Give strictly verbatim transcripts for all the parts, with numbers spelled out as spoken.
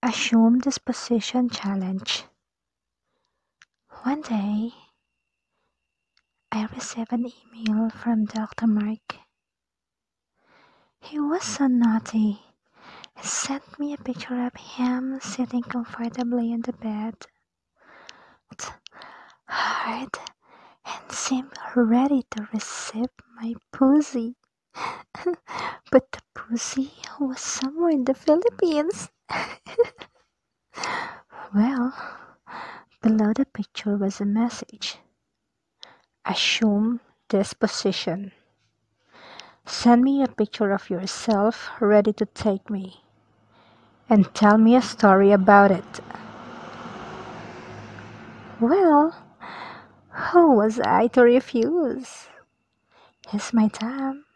Assume disposition challenge. One day, I received an email from Doctor Mark. He was so naughty. He sent me a picture of him sitting comfortably on the bed, hard, and seemed ready to receive my pussy. But the pussy was somewhere in the Philippines. Well, below the picture was a message. Assume disposition. Send me a picture of yourself ready to take me, and tell me a story about it. Well, who was I to refuse? He's my time.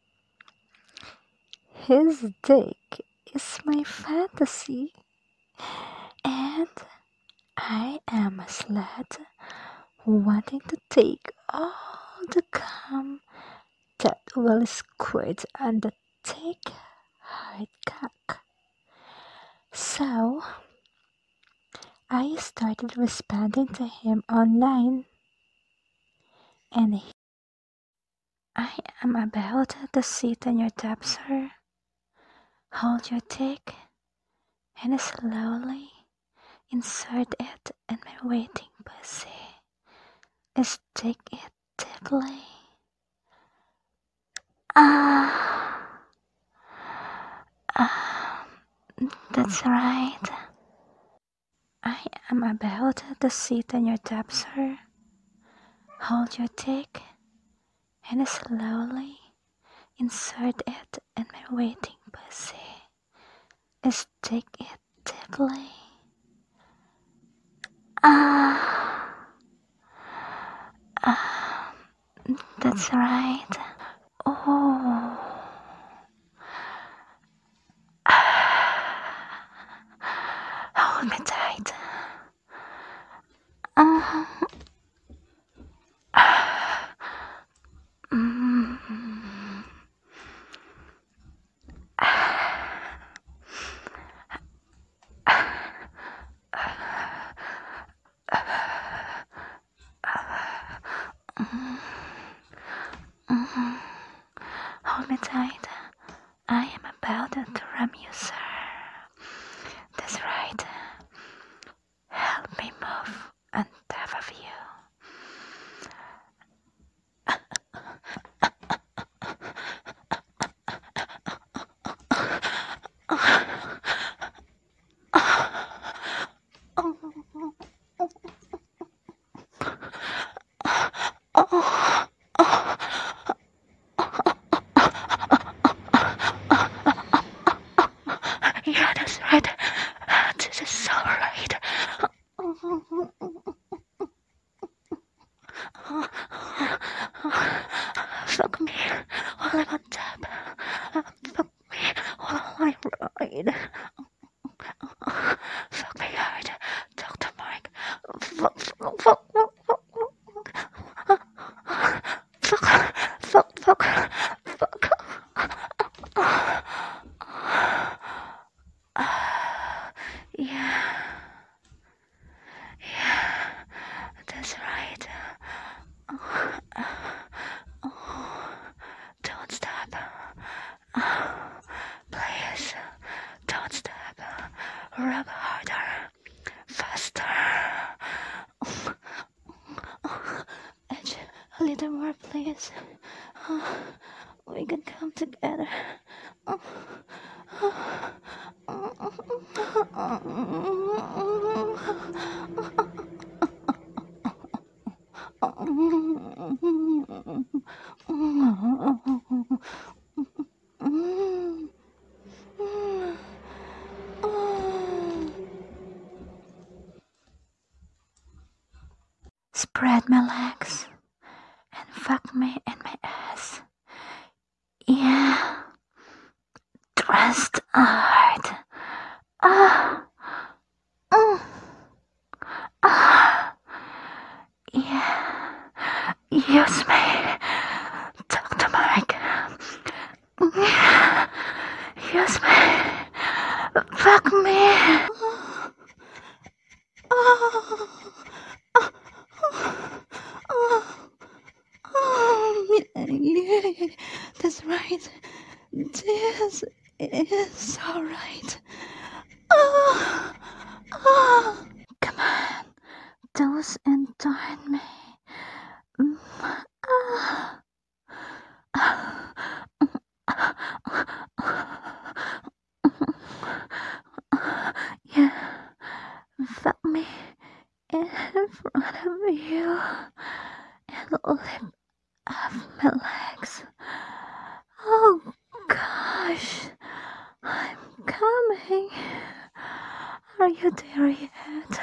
His dick is my fantasy, and I am a slut wanting to take all the cum that will squirt on the thick, hard cock. So, I started responding to him online, and he, I am about to sit on your tub, sir. Hold your dick and slowly insert it in my waiting pussy. Stick it deeply. Ah, ah, that's right. I am about to sit on your tub, sir. Hold your dick and slowly insert it in my waiting pussy. Stick it deeply. Ah, ah, that's right. Oh, hold me tight. Uh, mm, mm, hold me tight. I am about to ram you, sir. That's right. Help me move on top of you. Yeah, that's right. This is so right. Fuck me while I'm on top. Fuck me while I ride. Fuck me hard, Doctor Mike. Fuck, fuck, fuck, fuck, fuck, fuck, fuck, fuck, fuck. Yeah, yeah, that's right. Don't stop. Please, don't stop. Rub harder, faster. Edge a little more, please. We can come together. Spread my legs and fuck me in my ass. Yeah, thrust hard. Ah, mm, ah, yeah. Use me, Doctor Mike. Use me. Fuck me. close and turn me. Mm, ah. Yeah, fuck me in front of you and lift up my legs. Oh gosh, I'm coming. Are you there yet?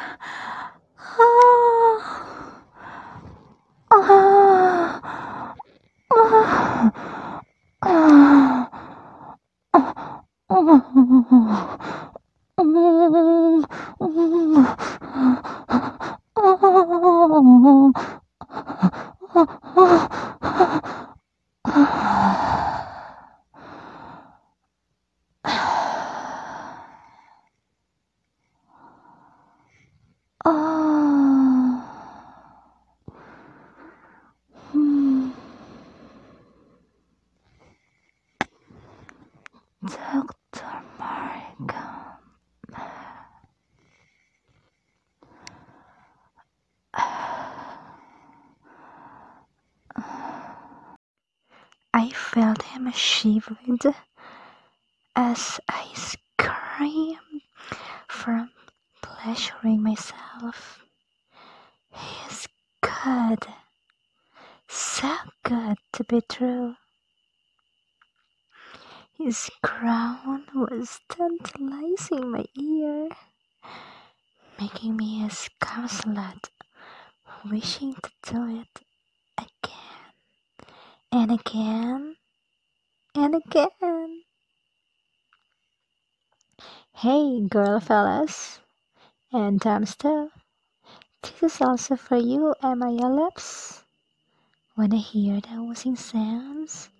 Oh, oh, oh, oh, oh, Doctor Mark. I felt him shivered as I screamed from pleasuring myself. He is good, so good to be true. His groan was tantalizing my ear, making me a scarlet, wishing to do it again and again and again. Hey, girl fellas, and Tom's too. This is also for you and my lips. Wanna hear the oozing sounds?